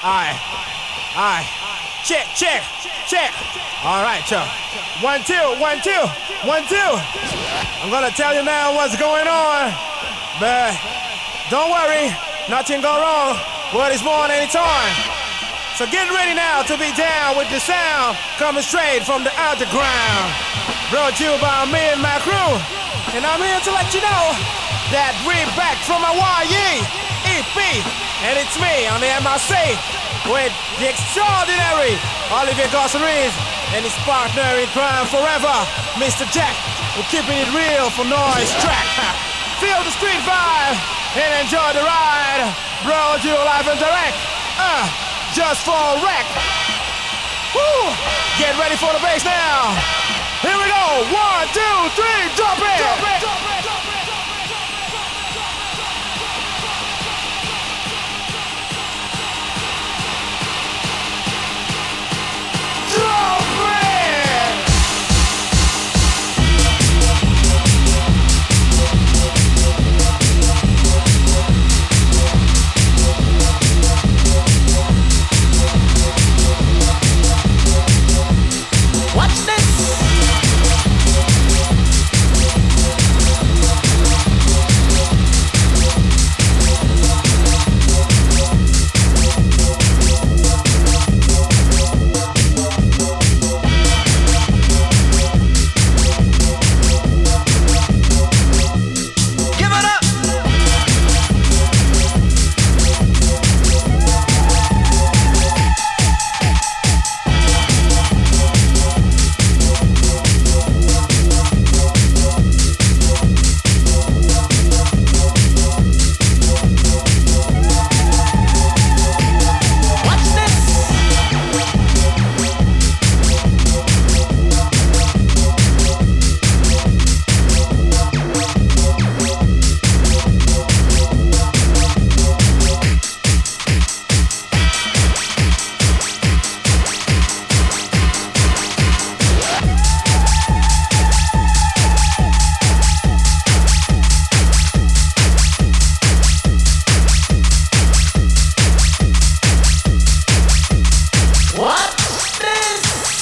Alright. Alright. Check, check, check. Alright, y'all. 1, 2, 1, 2, 1, 2. I'm gonna tell you now what's going on. But don't worry, nothing go wrong. Word is born anytime. So get ready now to be down with the sound coming straight from the underground. Brought to you by me and my crew. And I'm here to let you know that we're back from Hawaii EP. And it's me on the MRC with the extraordinary Olivier Gosseries and his partner in crime forever, Mr. Jack. We're keeping it real for Noise Track. Feel the street vibe and enjoy the ride. Brought to you live and direct. Just for a wreck. Woo! Get ready for the bass now. Here we go. 1, 2, 3, drop it! Drop it!